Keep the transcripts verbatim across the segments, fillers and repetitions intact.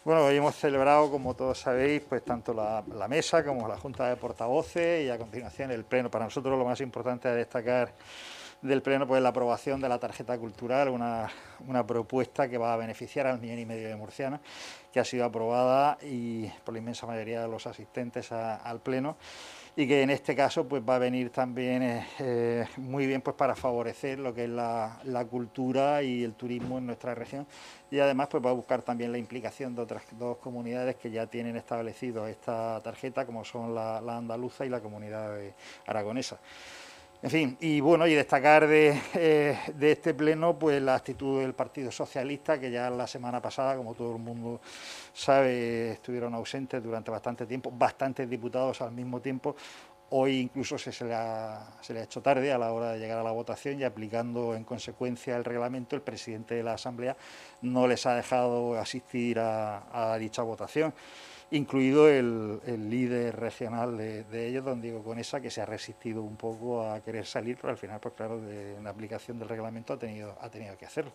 Bueno, hoy hemos celebrado, como todos sabéis, pues tanto la, la mesa como la Junta de Portavoces y a continuación el Pleno. Para nosotros lo más importante a destacar del Pleno pues la aprobación de la tarjeta cultural, una, una propuesta que va a beneficiar al millón y medio de murcianos, que ha sido aprobada y por la inmensa mayoría de los asistentes a, al Pleno, y que en este caso pues va a venir también eh, eh, muy bien pues para favorecer lo que es la, la cultura y el turismo en nuestra región, y además pues va a buscar también la implicación de otras dos comunidades que ya tienen establecido esta tarjeta, como son la, la andaluza y la comunidad de aragonesa. En fin, y bueno, y destacar de, eh, de este pleno pues la actitud del Partido Socialista, que ya la semana pasada, como todo el mundo sabe, estuvieron ausentes durante bastante tiempo, bastantes diputados al mismo tiempo. Hoy incluso se, se, le ha, se le ha hecho tarde a la hora de llegar a la votación, y aplicando en consecuencia el reglamento, el presidente de la Asamblea no les ha dejado asistir a, a dicha votación, incluido el, el líder regional de, de ellos, don Diego Conesa, que se ha resistido un poco a querer salir, pero al final, pues claro, de, en la aplicación del reglamento ha tenido, ha tenido que hacerlo.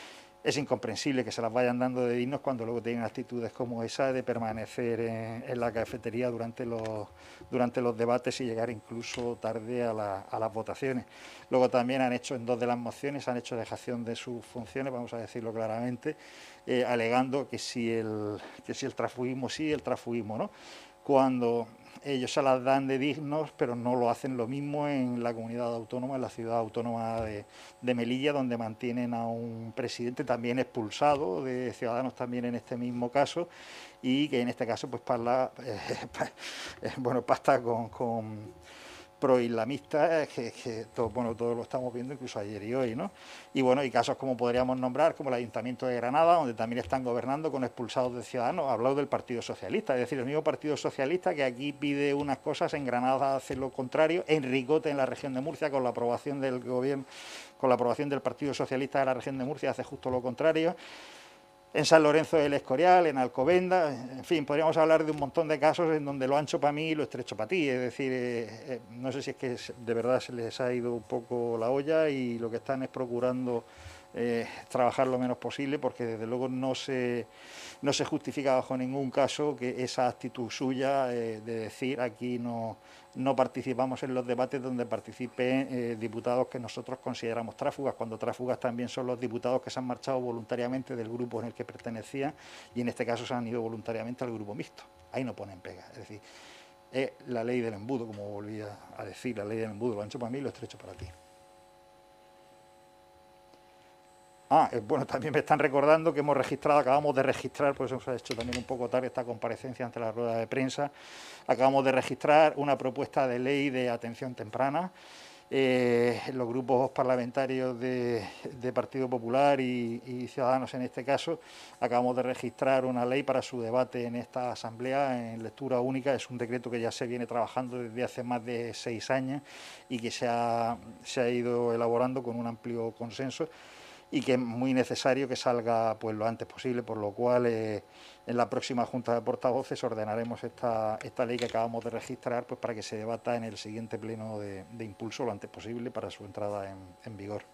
Es incomprensible que se las vayan dando de dignos cuando luego tienen actitudes como esa de permanecer en, en la cafetería durante los, durante los debates y llegar incluso tarde a, la, a las votaciones. Luego también han hecho, en dos de las mociones, han hecho dejación de sus funciones, vamos a decirlo claramente, eh, alegando que si, el, que si el transfugismo sí, el transfugismo no, cuando ellos se las dan de dignos, pero no lo hacen lo mismo en la comunidad autónoma, en la ciudad autónoma de, de Melilla, donde mantienen a un presidente también expulsado de Ciudadanos, también en este mismo caso, y que en este caso pues para eh, bueno, pasta con, con proislamistas, que, que todo, bueno, todo lo estamos viendo incluso ayer y hoy, ¿no? Y bueno, y casos como podríamos nombrar, como el Ayuntamiento de Granada, donde también están gobernando con expulsados de Ciudadanos. Hablado del Partido Socialista, es decir, el mismo Partido Socialista que aquí pide unas cosas, en Granada hace lo contrario, en Ricote, en la región de Murcia, con la aprobación del gobierno, con la aprobación del Partido Socialista de la región de Murcia, hace justo lo contrario. En San Lorenzo del Escorial, en Alcobendas, en fin, podríamos hablar de un montón de casos en donde lo ancho para mí y lo estrecho para ti. Es decir, eh, eh, no sé si es que de verdad se les ha ido un poco la olla y lo que están es procurando eh, trabajar lo menos posible, porque desde luego no se, no se justifica bajo ningún caso que esa actitud suya eh, de decir aquí no, no participamos en los debates donde participen eh, diputados que nosotros consideramos tráfugas, cuando tráfugas también son los diputados que se han marchado voluntariamente del grupo en el que pertenecían, y en este caso se han ido voluntariamente al grupo mixto. Ahí no ponen pega, es decir, es la ley del embudo, como volvía a decir, la ley del embudo, lo ancho para mí y lo estrecho para ti. Ah, eh, bueno, también me están recordando que hemos registrado, acabamos de registrar, pues hemos hecho también un poco tarde esta comparecencia ante la rueda de prensa, acabamos de registrar una propuesta de ley de atención temprana. Eh, los grupos parlamentarios de, de Partido Popular y, y Ciudadanos, en este caso, acabamos de registrar una ley para su debate en esta Asamblea en lectura única. Es un decreto que ya se viene trabajando desde hace más de seis años y que se ha, se ha ido elaborando con un amplio consenso, y que es muy necesario que salga pues lo antes posible, por lo cual eh, en la próxima Junta de Portavoces ordenaremos esta, esta ley que acabamos de registrar pues para que se debata en el siguiente pleno de, de impulso lo antes posible para su entrada en, en vigor.